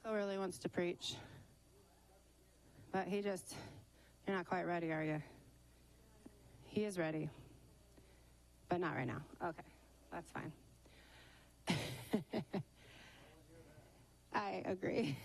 Michael really wants to preach. But you're not quite ready, are you? He is ready. But not right now. Okay, that's fine. I agree.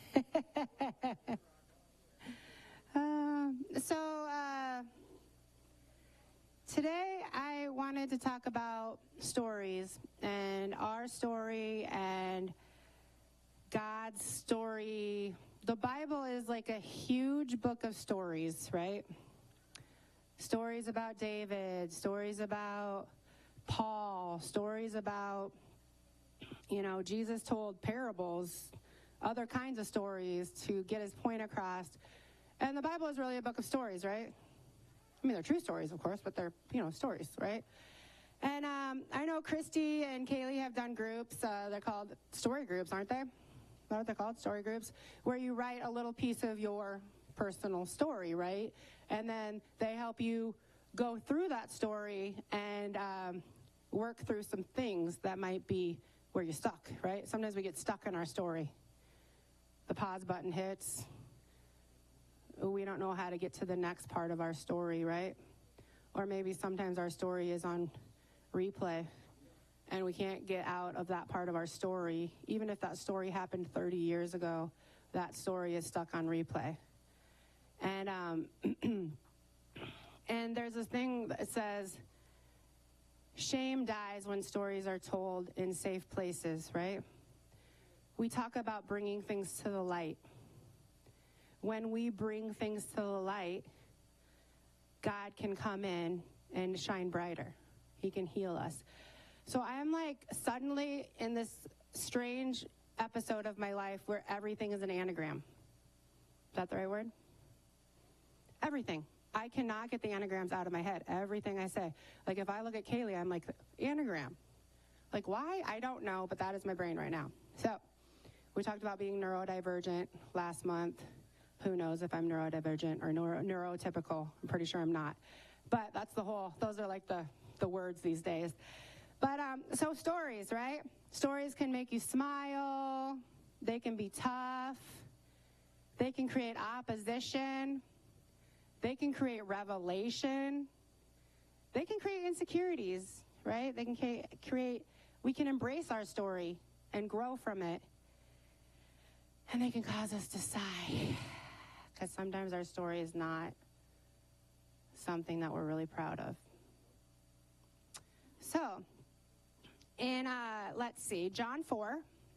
Today I wanted to talk about stories and our story and God's story. The Bible is like a huge book of stories, right? Stories about David, stories about Paul, stories about, Jesus told parables, other kinds of stories to get his point across. And the Bible is really a book of stories, right? I mean, they're true stories, of course, but they're, stories, right? And I know Christy and Kaylee have done groups. They're called story groups, aren't they? Is that what they're called? Story groups, where you write a little piece of your personal story, right? And then they help you go through that story and work through some things that might be where you're stuck, right? Sometimes we get stuck in our story. The pause button hits. We don't know how to get to the next part of our story, right? Or maybe sometimes our story is on replay and we can't get out of that part of our story. Even if that story happened 30 years ago, that story is stuck on replay. And and there's this thing that says, shame dies when stories are told in safe places, right? We talk about bringing things to the light. When we bring things to the light, God can come in and shine brighter. He can heal us. So I'm suddenly in this strange episode of my life where everything is an anagram. Is that the right word? Everything. I cannot get the anagrams out of my head. Everything I say. If I look at Kaylee, I'm like, anagram. Why? I don't know, but that is my brain right now. So we talked about being neurodivergent last month. Who knows if I'm neurodivergent or neurotypical? I'm pretty sure I'm not. But those are the words these days. But so stories, right? Stories can make you smile. They can be tough. They can create opposition. They can create revelation. They can create insecurities, right? They can we can embrace our story and grow from it. And they can cause us to sigh. Because sometimes our story is not something that we're really proud of. So, let's see, John 4.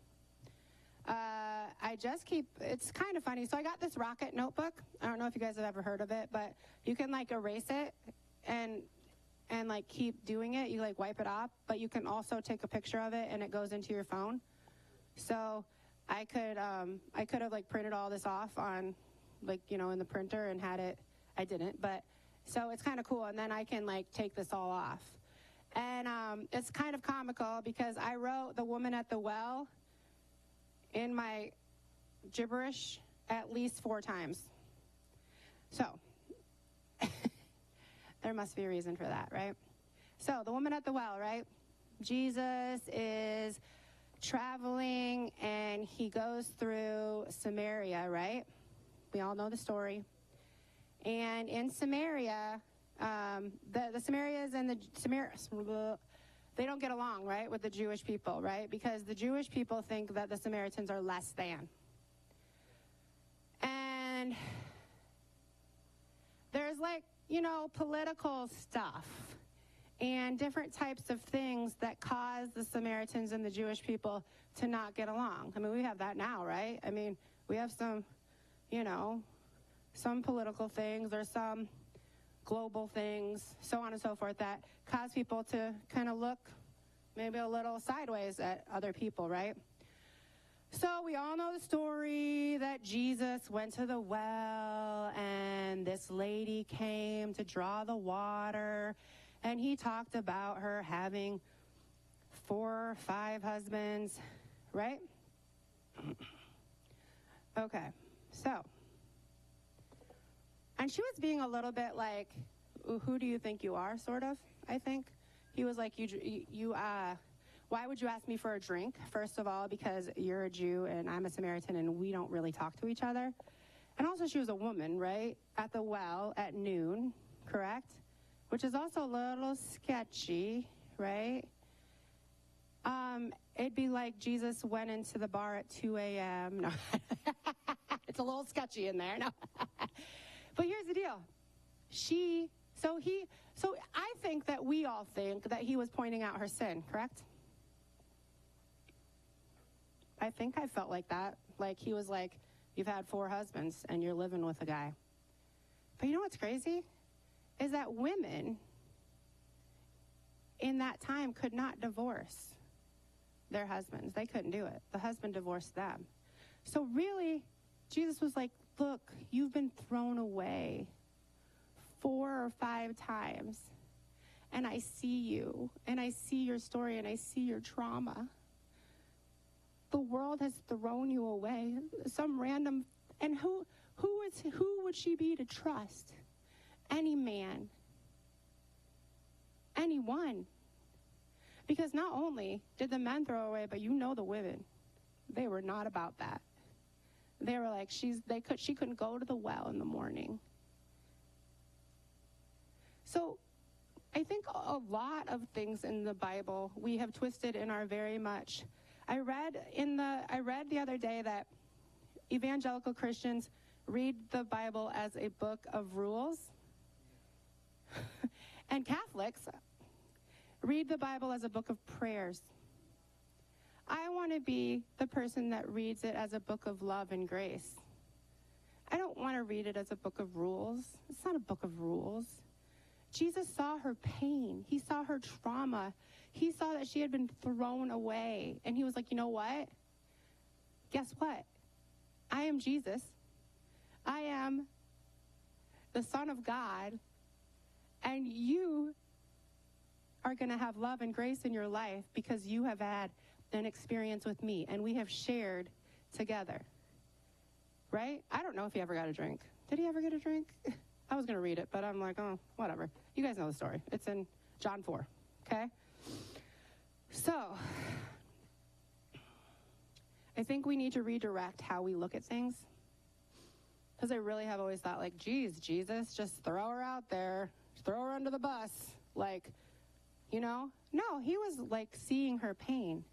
It's kind of funny. So I got this Rocket notebook. I don't know if you guys have ever heard of it, but you can erase it and keep doing it. You wipe it off, but you can also take a picture of it and it goes into your phone. So I could have printed all this off on in the printer and had it. I didn't, but so it's kind of cool. And then I can take this all off. And it's kind of comical because I wrote the woman at the well in my gibberish at least 4 times. So there must be a reason for that, right? So the woman at the well, right? Jesus is traveling and he goes through Samaria, right? We all know the story. And in Samaria, the Samaritans and they don't get along, right, with the Jewish people, right? Because the Jewish people think that the Samaritans are less than. And there's political stuff and different types of things that cause the Samaritans and the Jewish people to not get along. I mean, we have that now, right? I mean, we have some political things or some global things, so on and so forth, that cause people to kind of look maybe a little sideways at other people, right? So we all know the story that Jesus went to the well and this lady came to draw the water, and he talked about her having 4 or 5 husbands, right? Okay, so, and she was being a little bit who do you think you are, sort of, I think. He was Why would you ask me for a drink? First of all, because you're a Jew and I'm a Samaritan and we don't really talk to each other. And also she was a woman, right? At the well at noon, correct? Which is also a little sketchy, right? It'd be like Jesus went into the bar at 2 a.m. No, it's a little sketchy in there. No, but here's the deal. So I think that we all think that he was pointing out her sin, correct? I think I felt like that. Like he was like, you've had 4 husbands and you're living with a guy. But you know what's crazy? Is that women in that time could not divorce their husbands. They couldn't do it. The husband divorced them. So really, Jesus was like, look, you've been thrown away 4 or 5 times. And I see you, and I see your story, and I see your trauma. The world has thrown you away. Some random, and who would she be to trust? Any man. Anyone. Because not only did the men throw away, but you know the women. They were not about that. They were like, she couldn't go to the well in the morning. So I think a lot of things in the Bible we have twisted in our very much. I read the other day that evangelical Christians read the Bible as a book of rules. And Catholics read the Bible as a book of prayers. I want to be the person that reads it as a book of love and grace. I don't want to read it as a book of rules. It's not a book of rules. Jesus saw her pain. He saw her trauma. He saw that she had been thrown away. And he was like, you know what? Guess what? I am Jesus. I am the Son of God. And you are going to have love and grace in your life because you have had an experience with me. And we have shared together. Right? I don't know if he ever got a drink. Did he ever get a drink? I was going to read it, but I'm like, oh, whatever. You guys know the story. It's in John 4, okay? So, I think we need to redirect how we look at things. Because I really have always thought, like, geez, Jesus, just throw her out there. Throw her under the bus. Like, you know? No, he was, like, seeing her pain.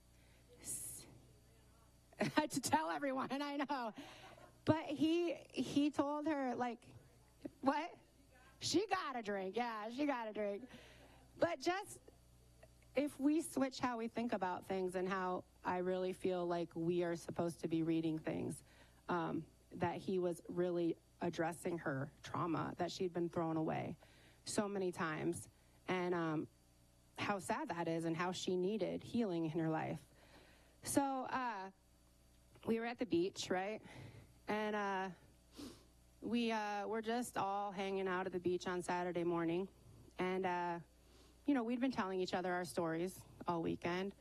I had to tell everyone, I know. But he told her, like, what? She got a drink. Yeah, she got a drink. But just, if we switch how we think about things and how I really feel like we are supposed to be reading things, that he was really addressing her trauma, that she'd been thrown away so many times, and how sad that is and how she needed healing in her life. So we were at the beach, right? And we were just all hanging out at the beach on Saturday morning. And, we'd been telling each other our stories all weekend.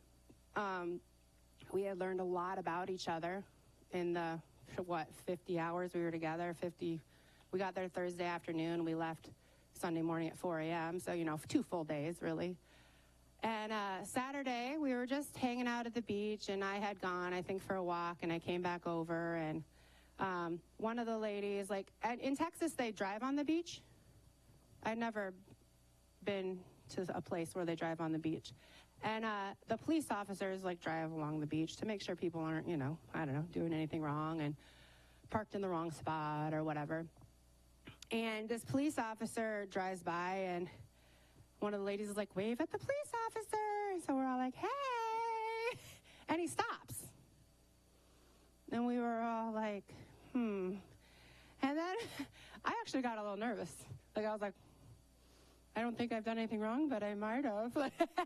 We had learned a lot about each other in the, 50 hours we were together. We got there Thursday afternoon. We left Sunday morning at 4 a.m. So, 2 full days, really. And Saturday, we were just hanging out at the beach, and I had gone, I think, for a walk, and I came back over, and one of the ladies, like, in Texas, they drive on the beach. I'd never been to a place where they drive on the beach. And the police officers, like, drive along the beach to make sure people aren't, doing anything wrong and parked in the wrong spot or whatever. And this police officer drives by, and one of the ladies is like, wave at the police officer. And so we're all like, hey. And he stops. And we were all like, And then I actually got a little nervous. Like, I was like, I don't think I've done anything wrong, but I might have.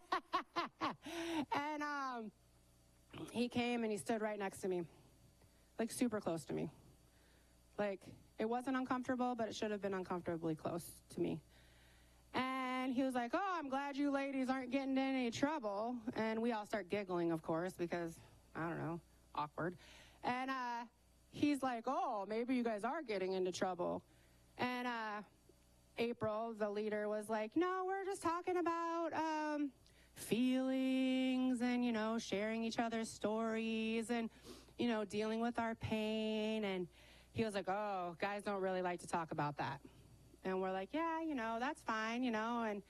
And he came and he stood right next to me, like super close to me. Like, it wasn't uncomfortable, but it should have been uncomfortably close to me. And he was like, oh, I'm glad you ladies aren't getting in any trouble. And we all start giggling, of course, because, I don't know, awkward. And he's like, oh, maybe you guys are getting into trouble. And April, the leader, was like, no, we're just talking about feelings and, sharing each other's stories and, dealing with our pain. And he was like, oh, guys don't really like to talk about that. And we're like, yeah, that's fine, and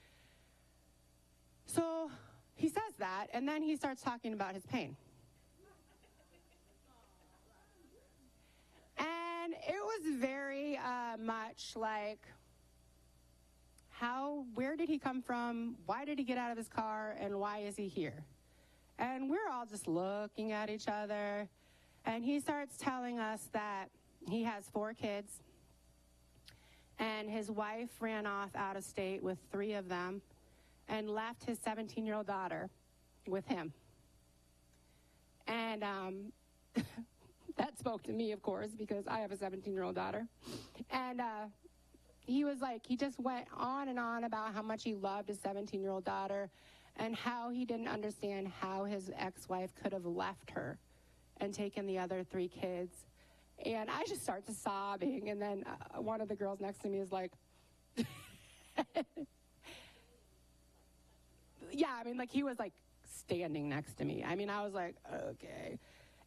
so he says that, and then he starts talking about his pain. And it was very much like, where did he come from? Why did he get out of his car? And why is he here? And we're all just looking at each other. And he starts telling us that he has 4 kids. And his wife ran off out of state with 3 of them and left his 17-year-old daughter with him. And that spoke to me, of course, because I have a 17-year-old daughter. And he just went on and on about how much he loved his 17-year-old daughter and how he didn't understand how his ex-wife could have left her and taken the other 3 kids. And I just start to sobbing, and then one of the girls next to me is like, yeah, he was standing next to me. I was like, okay.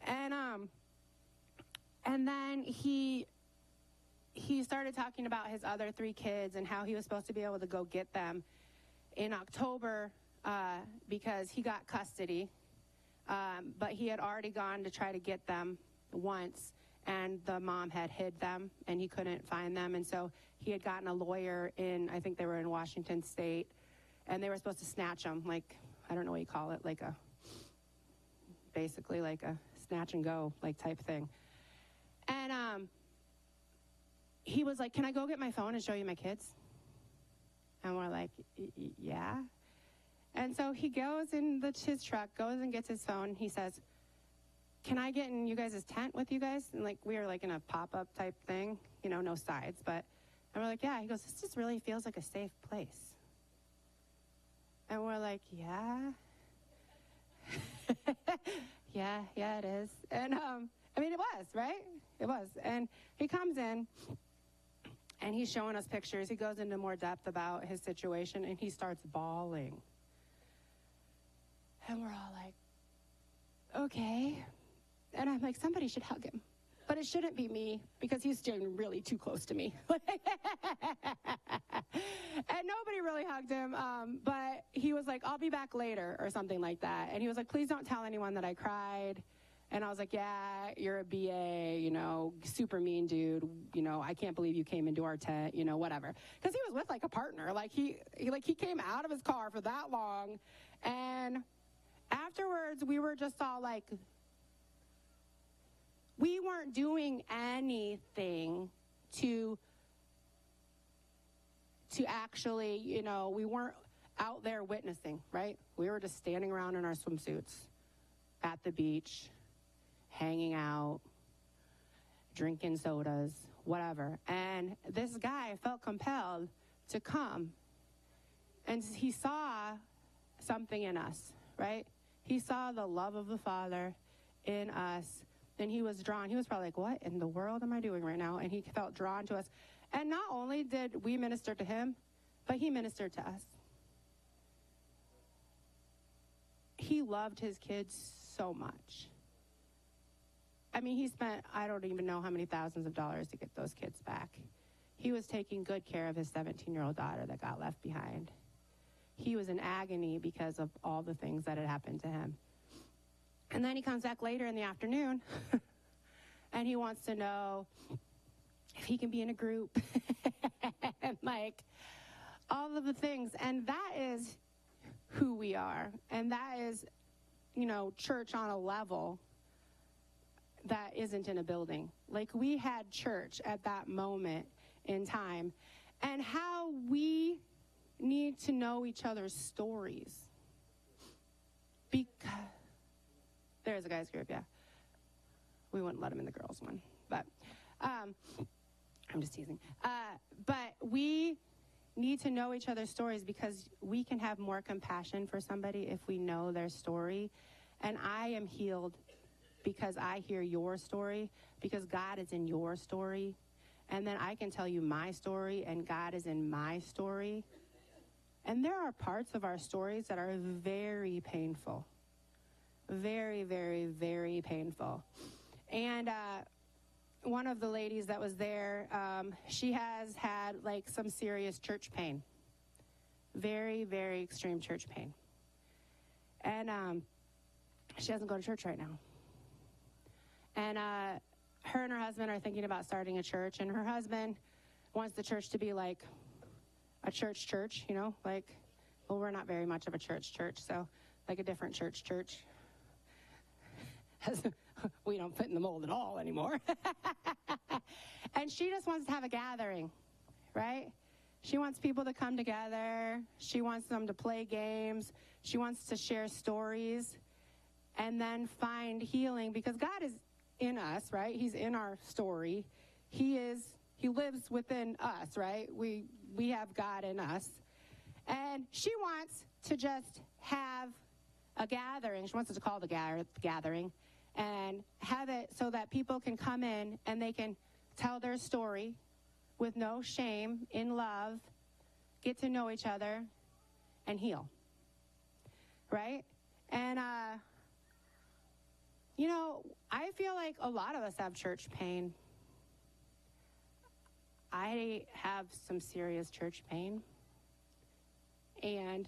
And then he started talking about his other 3 kids and how he was supposed to be able to go get them in October because he got custody. But he had already gone to try to get them once, and the mom had hid them, and he couldn't find them. And so he had gotten a lawyer I think they were in Washington State, and they were supposed to snatch them, I don't know what you call it, basically like a snatch and go, type thing. And he was like, can I go get my phone and show you my kids? And we're like, yeah. And so he goes in his truck, goes and gets his phone. He says, can I get in you guys' tent with you guys? And we were in a pop-up type thing, no sides. And we're like, yeah. He goes, this just really feels like a safe place. And we're like, yeah. yeah, it is. And it was, right? It was. And he comes in, and he's showing us pictures. He goes into more depth about his situation, and he starts bawling. And we're all like, okay. And I'm like, somebody should hug him. But it shouldn't be me, because he's getting really too close to me. And nobody really hugged him. But he was like, I'll be back later, or something like that. And he was like, please don't tell anyone that I cried. And I was like, yeah, you're a BA, super mean dude. I can't believe you came into our tent, whatever. Because he was with a partner. He came out of his car for that long. And afterwards, we were just all like, we weren't doing anything to actually, we weren't out there witnessing, right? We were just standing around in our swimsuits at the beach, hanging out, drinking sodas, whatever. And this guy felt compelled to come. And he saw something in us, right? He saw the love of the Father in us. And he was drawn. He was probably like, what in the world am I doing right now? And he felt drawn to us. And not only did we minister to him, but he ministered to us. He loved his kids so much. He spent, I don't even know how many thousands of dollars to get those kids back. He was taking good care of his 17-year-old daughter that got left behind. He was in agony because of all the things that had happened to him. And then he comes back later in the afternoon, and he wants to know if he can be in a group, and all of the things. And that is who we are. And that is, church on a level that isn't in a building. We had church at that moment in time. And how we need to know each other's stories. Because there's a guys group, yeah. We wouldn't let him in the girls one. But I'm just teasing. But we need to know each other's stories, because we can have more compassion for somebody if we know their story. And I am healed because I hear your story, because God is in your story. And then I can tell you my story, and God is in my story. And there are parts of our stories that are very painful. Very, very, very painful. And one of the ladies that was there, she has had like some serious church pain. Very, very extreme church pain. And she doesn't go to church right now. And her and her husband are thinking about starting a church, and her husband wants the church to be like a church, you know, like, well, we're not very much of a church, so like a different church. We don't fit in the mold at all anymore. And she just wants to have a gathering, right? She wants people to come together. She wants them to play games. She wants to share stories and then find healing, because God is in us, right? He's in our story. He lives within us, right? We have God in us. And she wants to just have a gathering. She wants us to call the gathering and have it so that people can come in and they can tell their story with no shame, in love, get to know each other, and heal. Right? And, you know, I feel like a lot of us have church pain. I have some serious church pain. And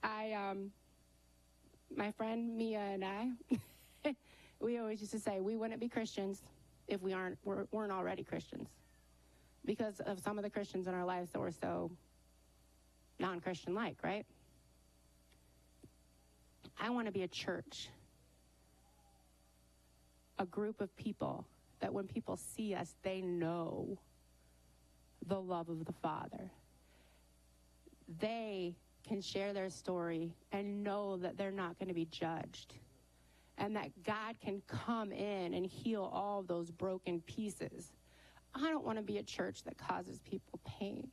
my friend Mia and I, we always used to say we wouldn't be Christians if we weren't already Christians, because of some of the Christians in our lives that were so non-Christian-like, right? I want to be a church, a group of people that when people see us, they know the love of the Father. They can share their story and know that they're not going to be judged, and that God can come in and heal all those broken pieces. I don't want to be a church that causes people pain.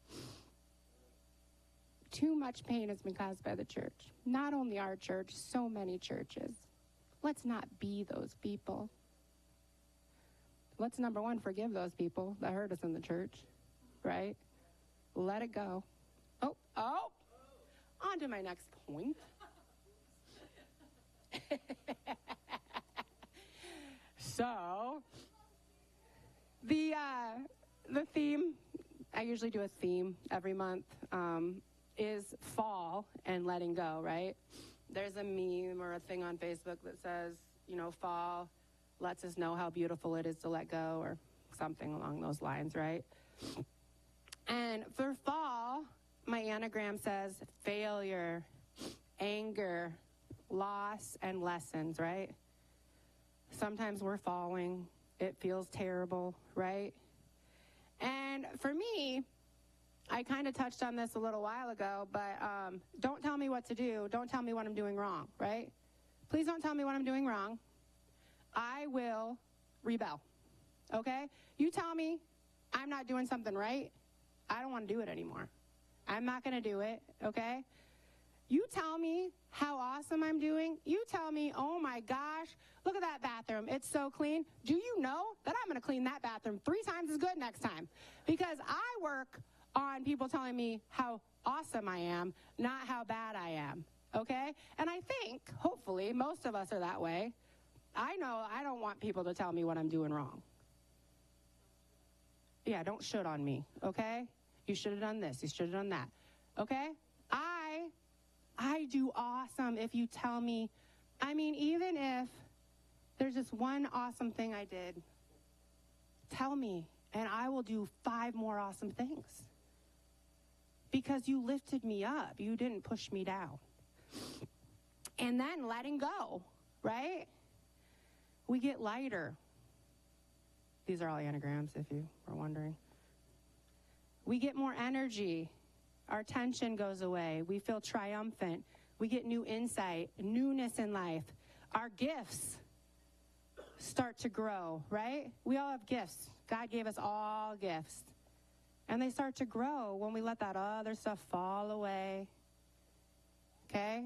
Too much pain has been caused by the church. Not only our church, so many churches. Let's not be those people. Let's, number one, forgive those people that hurt us in the church, right? Let it go. Oh, on to my next point. So, the theme, I usually do a theme every month, is fall and letting go, right? There's a meme or a thing on Facebook that says, you know, fall lets us know how beautiful it is to let go, or something along those lines, right? And for fall, my anagram says failure, anger, loss, and lessons, right? Sometimes we're falling. It feels terrible, right? And for me, I kind of touched on this a little while ago, but don't tell me what to do. Don't tell me what I'm doing wrong, right? Please don't tell me what I'm doing wrong. I will rebel, okay? You tell me I'm not doing something right, I don't want to do it anymore. I'm not going to do it, okay? You tell me how awesome I'm doing. You tell me, oh my gosh, look at that bathroom. It's so clean. Do you know that I'm going to clean that bathroom 3 times as good next time? Because I work on people telling me how awesome I am, not how bad I am, okay? And I think, hopefully, most of us are that way. I know I don't want people to tell me what I'm doing wrong. Yeah, don't should on me, okay? You should have done this. You should have done that, okay? I do awesome if you tell me. I mean, even if there's just one awesome thing I did, tell me, and I will do 5 more awesome things. Because you lifted me up. You didn't push me down. And then letting go, right? We get lighter. These are all anagrams, if you were wondering. We get more energy. Our tension goes away. We feel triumphant. We get new insight, newness in life. Our gifts start to grow, right? We all have gifts. God gave us all gifts. And they start to grow when we let that other stuff fall away. Okay?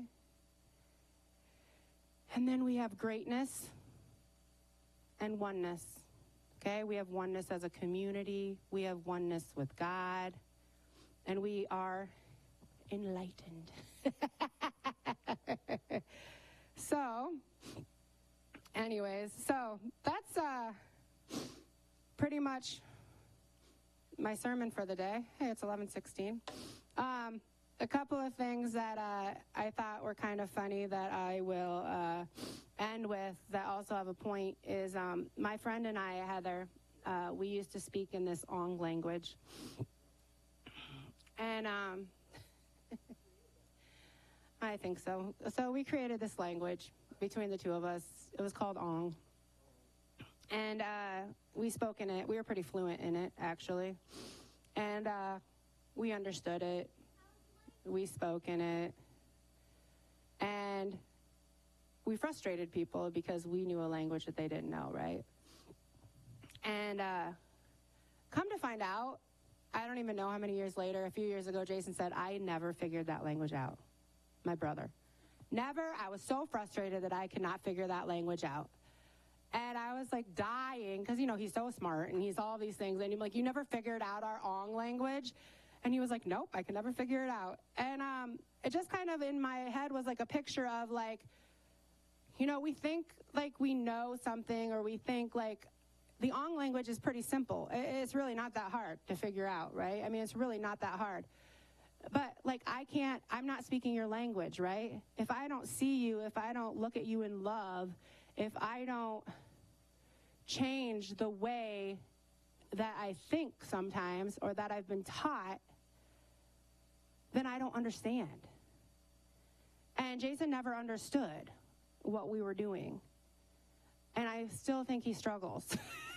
And then we have greatness and oneness. Okay? We have oneness as a community. We have oneness with God. And we are enlightened. So, anyways, so that's pretty much my sermon for the day. Hey, it's 11:16. A couple of things that I thought were kind of funny that I will end with that also have a point is my friend and I, Heather, we used to speak in this Ong language. And I think so. So we created this language between the two of us. It was called Ong. And we spoke in it. We were pretty fluent in it, actually. And we understood it. We spoke in it. And we frustrated people because we knew a language that they didn't know, right? And come to find out, I don't even know how many years later, a few years ago, Jason said, I never figured that language out. My brother. Never. I was so frustrated that I could not figure that language out. And I was like dying because, you know, he's so smart and he's all these things. And I'm like, you never figured out our Ong language? And he was like, nope, I can never figure it out. And it just kind of in my head was like a picture of like, you know, we think like we know something, or we think like the Ong language is pretty simple. It's really not that hard to figure out, right? I mean, it's really not that hard. But like I'm not speaking your language, right? If I don't see you, if I don't look at you in love, if I don't change the way that I think sometimes, or that I've been taught, then I don't understand. And Jason never understood what we were doing. And I still think he struggles.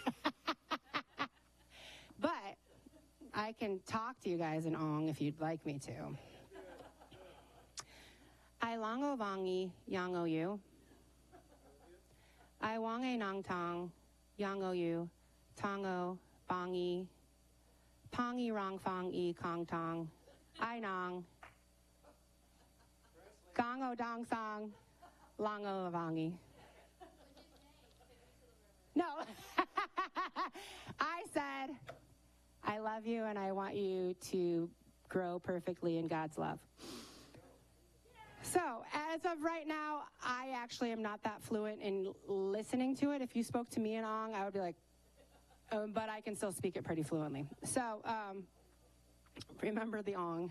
But I can talk to you guys in Ong if you'd like me to. I longo vangi yango you. I wange nang tong yango you. Tongo bangi. Pongi rong fong e kong tong. I nong. Gongo dong song. Longo vangi. No. I said, I love you and I want you to grow perfectly in God's love. So, as of right now, I actually am not that fluent in listening to it. If you spoke to me in Ong, I would be like, but I can still speak it pretty fluently. So, remember the Ong.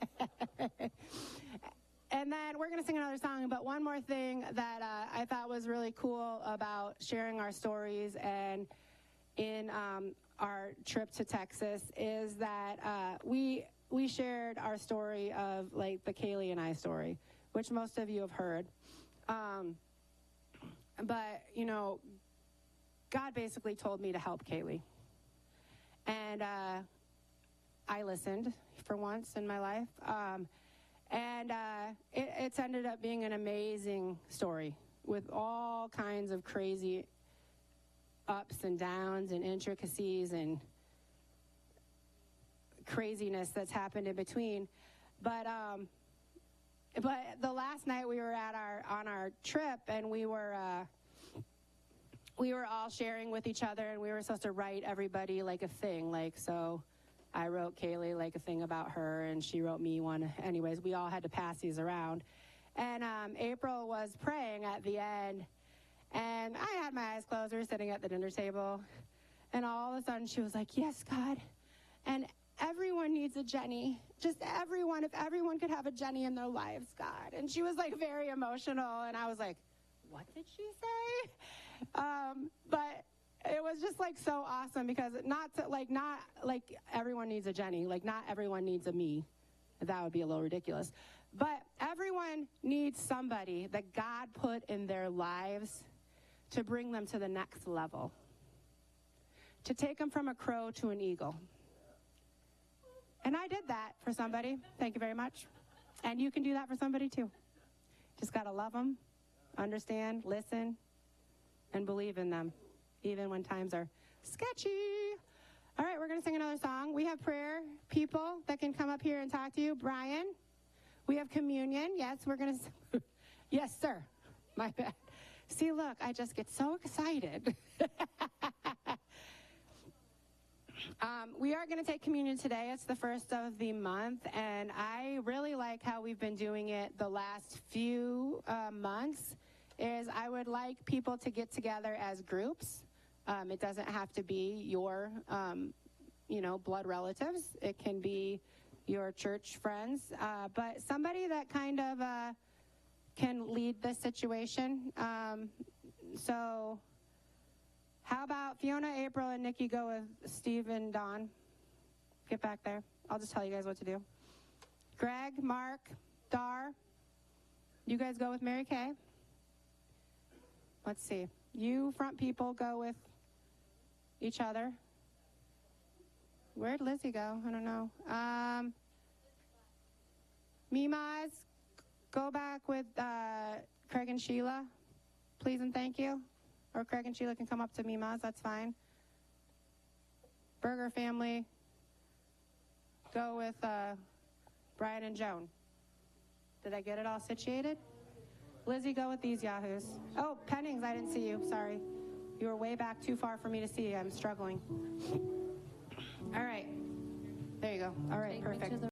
And then we're going to sing another song, but one more thing that I thought was really cool about sharing our stories and in our trip to Texas is that we shared our story of like the Kaylee and I story, which most of you have heard. But, you know, God basically told me to help Kaylee. And I listened for once in my life. And it's ended up being an amazing story with all kinds of crazy ups and downs and intricacies and craziness that's happened in between. But the last night we were on our trip, and we were all sharing with each other, and we were supposed to write everybody like a thing, like so. I wrote Kaylee like a thing about her, and she wrote me one. Anyways, we all had to pass these around. And April was praying at the end, and I had my eyes closed. We were sitting at the dinner table, and all of a sudden she was like, yes, God, and everyone needs a Jenny. Just everyone, if everyone could have a Jenny in their lives, God. And she was like very emotional, and I was like, what did she say? But it was just like so awesome because not everyone needs a Jenny, like not everyone needs a me. That would be a little ridiculous. But everyone needs somebody that God put in their lives to bring them to the next level, to take them from a crow to an eagle. And I did that for somebody. Thank you very much. And you can do that for somebody too. Just got to love them, understand, listen, and believe in them, even when times are sketchy. All right, we're going to sing another song. We have prayer people that can come up here and talk to you. Brian, we have communion. Yes, we're going to. Yes, sir. My bad. See, look, I just get so excited. We are going to take communion today. It's the first of the month, and I really like how we've been doing it the last few months. I would like people to get together as groups. It doesn't have to be your, blood relatives. It can be your church friends, but somebody that kind of can lead the situation. So how about Fiona, April, and Nikki go with Steve and Don? Get back there. I'll just tell you guys what to do. Greg, Mark, Dar, you guys go with Mary Kay. Let's see. You front people go with each other. Where'd Lizzie go? I don't know. Mimas, go back with Craig and Sheila, please and thank you. Or Craig and Sheila can come up to Mimas, that's fine. Berger family, go with Brian and Joan. Did I get it all situated? Lizzie, go with these yahoos. Oh, Pennings, I didn't see you, sorry. You were way back too far for me to see. I'm struggling. All right. There you go. All right, perfect.